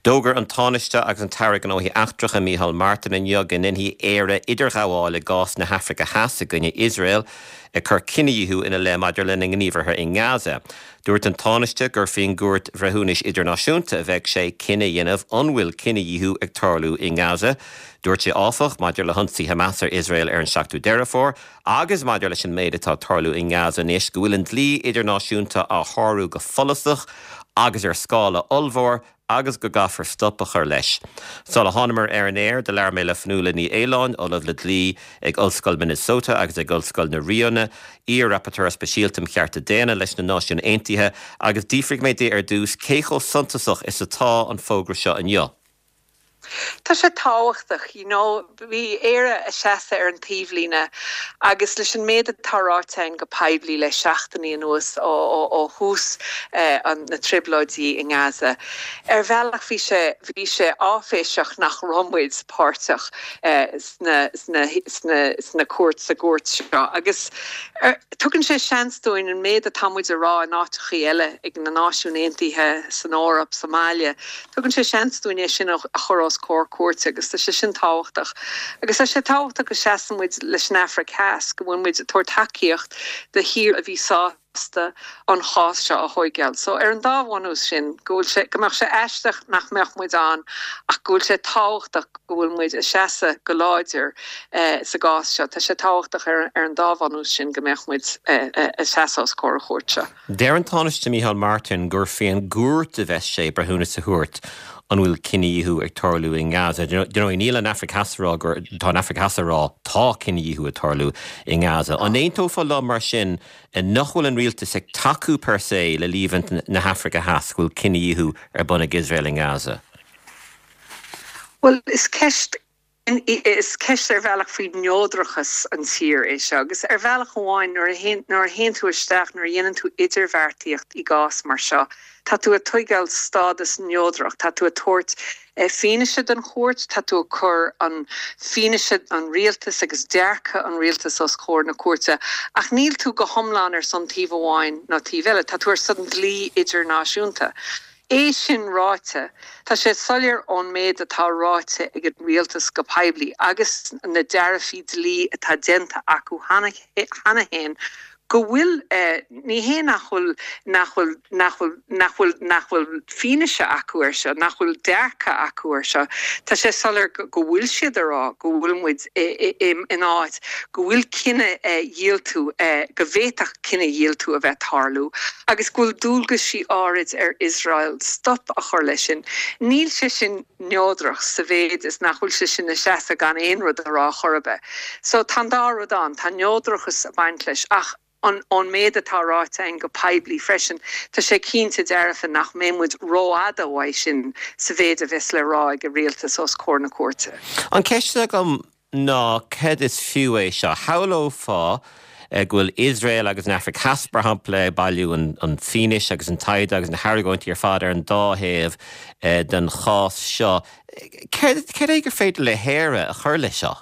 Dógur an tánaiste agus an tarraig an óhí achtracha Mícheál Martin in jogin in hí éire idirgháil gás na Hafrika Hasa gunne Israel a chur cineiú ina le maidir le gníomhartha in Gaza. Dúirt an tánaiste gur féin gúirt bhreithúnis idirnáisiúnta a bheith sé cinenne dhéanamh anhfuil cineiú ag tarlú in Gaza. Dúirt sé áfach maidir le hunsaí Hamas ar Israel ar an seachtú deirefór, agus maidir leis an méid atá tarlú in Gaza níos go bhfuil an dlí idirnáisiúnta a thorú go folasach agus ar scála olmhór agus go gafar stoppa chur leis. Sála Hanamar ar an air de lear mé le fnúla ní Éileáin olah le dlí ag Ulscoil Minnesota agus ag Ulscoil na Riona, í rapporteur speisialtam chearta déana leis na Náisiún Aontaithe agus dífrig méid ar dús cécho suntasach is atá an fógra seo an jo. Tá sé táhachtach, bhí éire a seasa ar an tíomhlíne agus leis an méad atárátein go peidlí le seachtaí anuas ó hús an na tribláidí in Gaza. Ar bhealach bhí sé áféiseach nach rommuid páirteach sna cuat sa gúirt seo. Agus tugann sé seansúin an méad a tamid a rá an áitichaí eile ag na Náisiún Aontaithe san Árap Somália. Tugann sé seansúin é sin a chorás cuat agus tá sé sin táhachtach. Agus tá sé táhachtach go seasamid leis an Africa Has go bhfuil muid tuairtaíocht de hir a bhí sásta an chás seo a hoigel. So ar an dáhhaús sin gohfuil sé goach sé eisteach nach meach muid an ach gohfuil sé táhachtach go bhfuil muid a seasa go láidir sa gás seo. Tá sé táhachtach ar an dáhhaús sin go meach muid a seaás córa chuirte. Déir an tánaiste Mícheál Martin gur féin gúirt a bheith sé brethúna sa thuairt an bhfuil cineiú ag tarlú in Gaza. Níl an Africa Hasará gur tá an Africa Hasará tá cineiú a tarlú in Gaza. An éontófa lá mar sin in nachhfuil an rialtas ag taú per se le líbhaint na Africa Has bhfuil cineiú ar bunag Israel in Gaza. Well, is ceist ar bhealach faoi neodrachas an tír é seo, agus ar bhealach amháin nuair a héon tú isteach nuair a dhéanann tú idirmheartaíocht i gás mar seo. Tá tú a tuigeil stádas neodrach, tá tú a tuairt fíneise an chóirt, tá tú a chur an fíneise an rialtas agus dearcha an rialtas os chóir na cuairte. Ach níl tú go thomláin ar san tíomh amháin ná tíomh eile, tá tú ar san dlí idirnáisiúnta. É sin ráite, tá sé solir ón méid atá ráite ag an rialtas go peibli, agus na dearafí dlí atá denta acu hana héin, go bhfuil ní hé nachhfuil fíneise acu ar seo, nachhfuil dearcha acu ar seo. Tá sé solir go bhfuil siad ará, go bhfuil muid in áit, go bhfuil cinenne díaltú, go bhéach cinenne díaltú a bheith tarlú, agus gúil dúlgus sí árid ar Israel stop a chur lei sin. Níl sé sin neodrach sa bhéad is nachhfuil sé sin na seasa gan éon rud ará chorbe. So tá dá rud an, tá neodrachas a baint leis ach an méad atá ráite an go peibli freisin, tá sé cínta dearfa nach mémúid róada bhaid sin sa bhéad a bheits le rá ag go rialtas os cór na cuairte. An ceiste gom ná ced is fiú é seo, háló fá gúil Israel agus an Africa Hasper hampla bailú an Phoenix agus an Taid agus an Harrigóintí ar fád ar an dáhéamh den chás seo. Ced é gur féidir le héire a chur le seo?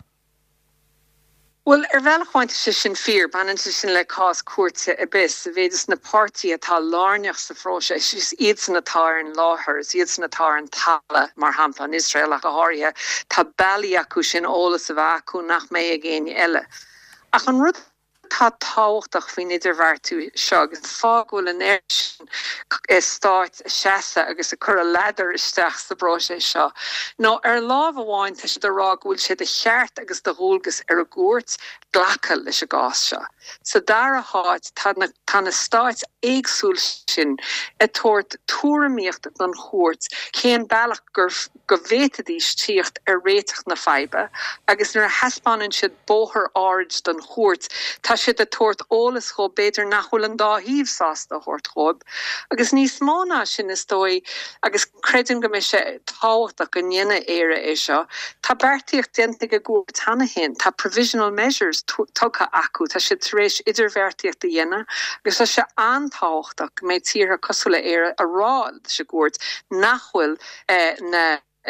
Well, bhealach bhainte sé sin fear, banan sé sin le cás cuairte a bis, a bhéidir na pártaí atá lárneach sa phróise, is iad san atá an láthair, iad san atá an tala mar hampla an Israel a go háirithe, tá bailí acu sin ólas a bheith acu nach mé a géine eile. Ach an rud tá táhachtach faoin idirmheartú seo, agus fágúil an air sin stáit seasa agus a chur a leadar isteach sa bráise seo. Ná ar lámh amháin tá sé de rá gúil sé de cheart agus de dhúlgus ar a gúirt ghlacha leis a gás seo. So dar a háit tá na stáit éagsúil sin a tuairt túramíocht an chóirt céan bailach go bhétadís tíocht ar réiteach na feibe, agus nuair a haspáinn siad bóthar áid den chóirt, tá siad a tuairt ólas chó beidir nachhfuil an dáhíomh sásta thuirt chóib. Agus níos mána sin is dói, agus credim go mé sé táhachtach go nnéine éire é seo, tá beirtíocht dentig a gúirt hana hen, tá provisional measures tucha acu, tá sé taréis idirmheartaíocht a dhéine, agus tá sé antáhachtach méid tíre cosúla éire a rá se gúirt nachhfuil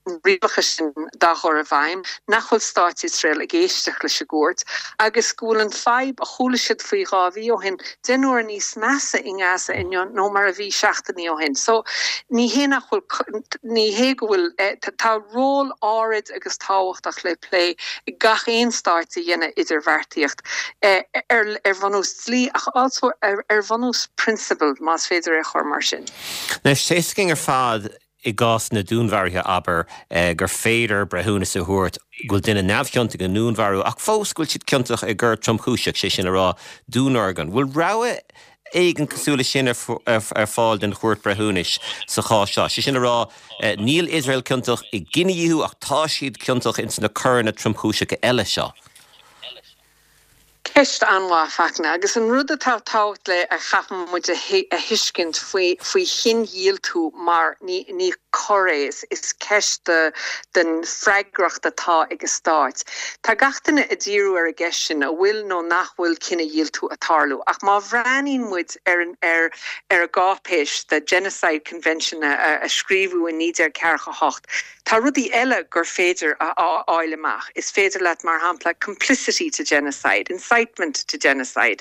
ribacha sin da chor a bhaim, nachhol start Israel a géisteach le sigurt, agus gúlan feib a chula siad faoi gáhí ó hin, denúir níos measa in asa in nó mar a bhí seachtaní ó hin. So, ní hé nachhol, ní hé gohfuil, tá ról árid agus táhachtach le play, I gach éon start a dhéine idirvertíocht, vanús slí, ach also vanús principle más féidir a chor mar sin. Na sécing fad I gás na dúnmhairthe aber gur féidir brethúna sa thuairt gúil duine neamhcheantaigh an núnmharú ach fós gúil siad ceantaach a gur tromchúiseach sé sin a rá dúnargan. Bhfuil rogha éigen cosúla sin ar fáil den chuairt brethúnis sa chá seo. Sé sin a rá níl Israel ceantaach I gcíneadh ach tá siad ceantaach in na curna tromchúiseach eile seo. Keist anwa fachna, agus an rud atá tácht le a chafan muid a hiiscint faoi chin díaltú mar ní choréis is ceist den freigracht atá ag a start. Tá gachtainna a díú ar a gceistin a bhfuil nó nachhfuil cinna díaltú atárlú, ach má bhreanín muid ar a gápéis the Genocide Convention a scríbú in níidir cearcha hocht. Tá rudí eile gur féidir a áileach, is féidir leat mar hampla complicity to genocide, incitement to genocide,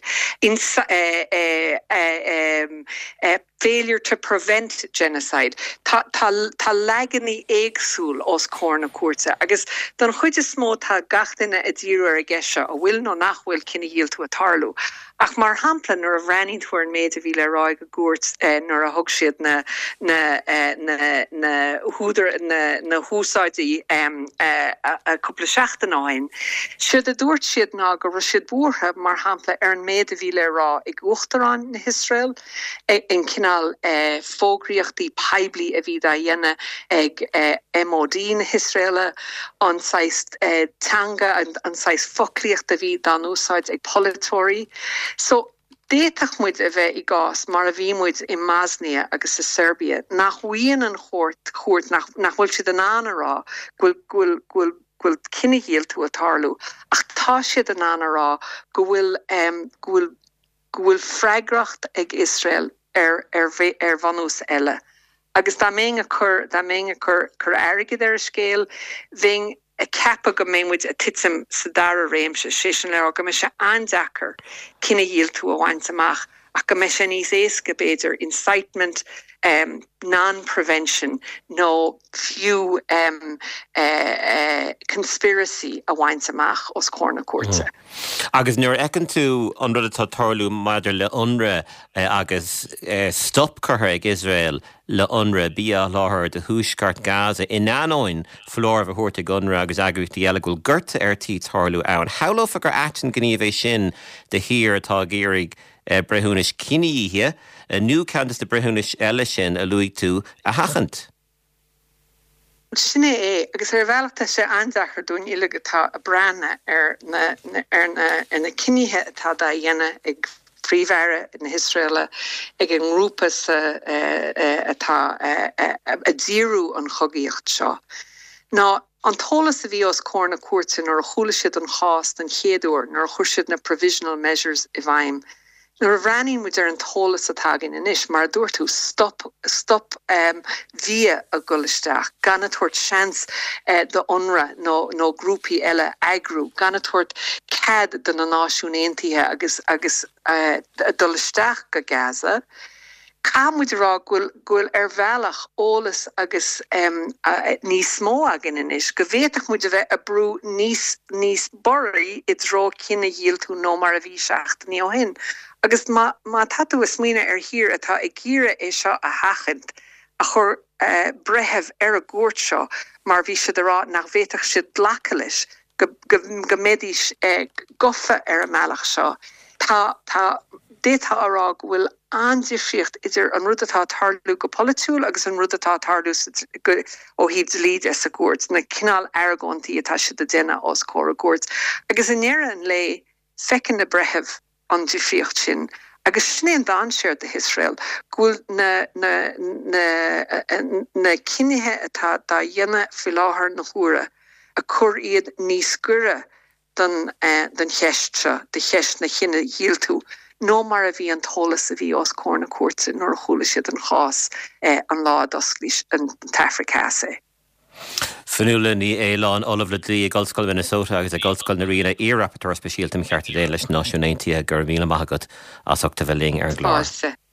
failure to prevent genocide. Tá leganí éagsúil os córna cuarta, agus don chuid is smó tá gachtainna a díú ar a gceise a bhfuil nó nachhfuil cinna díaltú atárlú. Ach mar hampla nuair a bhreanín túair an méid a bhí le ráig a gúirt nuair a thug siad na húdar na húsáidí a cúpla seachtanáin. Siad a dúirt siad ná gur siad búrtha mar hampla ar an méid a bhí le rá ag uachtarán na Israel in cinál fógraíochtaí peibli a bhí da dhéine ag MOD na Israel an saist tanga an saist foclíocht a bhí dan úsáid ag Politóri. So, déitach muid a bheith I gás mar a bhí muid I Masnia agus I Serbia nach bhuian an chóirt nach bhfuil siad an anará gúil cinna díaltú atárlú ach tá siad an anará go bhfuil freigracht ag Israel ar vanús eile. Agus dá mé a chur airgid ar a scéal bhín a cappa go mémuid a titsam sa dara réimse sésin le go me se andachar cinna díaltú a bhaint amach ach go me se níos éasca béidir incitement, non-prevention, no few conspiracy a bhaint amach os córna cuarta. Agus nuair ecan tú an rud atá tarlú maidir le UNRWA agus stop curtha ag Israel le UNRWA bí a láthair de thuaisceart Gaza in anóin flór a thuairt ag UNRWA agus agriúchtaí eile gúil gurta ar tí tarlú ann. How lofa gur aitin gníomh é sin de hir atá géirig brethúnis ciníthe nu cantas de brethúnis eile sin a luigh tú a hachant. Sinné agus bhealachta sé andachar dún ilige tá a brana ar na ciníthe atá da dhéine ag príomhheire in Israel ag an grúpas atá a díú an chogaíocht seo. Ná an tólas a bhí os córna cuarta nar a chúla siad an chást an chéadúir nar a chuir siad na provisional measures I bhaim. Nuair a bhreanín muid ar an tólas atá gin inis mar dúirt tú stop via a gullisteach gan a tuairt seans de UNRWA nó grúpi eile agrú gan a tuairt cad de na náisiún aontaithe agus dullisteach go Gaza. Cá muid rá gúil ar bhealach ólas agus níos smó agin inis go bhéadach muid a bheith a brú níos borí I dró cinna díaltú nó mar a bhí seachtaní ó hin. Agus má tatú is mína ar hir atá ag gíre é seo a hachant a chur brethebh ar a gúirt seo mar bhí siad ará nach bhéadach siad dlacha leis go médís gofa ar a mealach seo. Tá détá ará bhfuil andifriocht idir an rud atá tarlú go politúil agus an rud atá tarlú ó híd líd sa gúirt na cinál aragóntaí atá siad a déine os córa gúirt. Agus in éan le fecin na brethebh an difriocht sin, agus snéan dan séir de Israel, gúil na cinithe atá da dhéine fi láthair na huaire a chur iad níos gure den cheistre, de cheist na chinne díaltú, nó mar a bhí an tólas a bhí os córna cuarta nuair a chúla siad an chás an lá dosglís an tafricása. Fanúla ní Éileán Olaf le dlí Golscoil Minnesota agus a Golscoil na Riana í rapporteur speisialta cheartta dé leis náisiúnaití gur míle maigad as ochta bheling ar glár.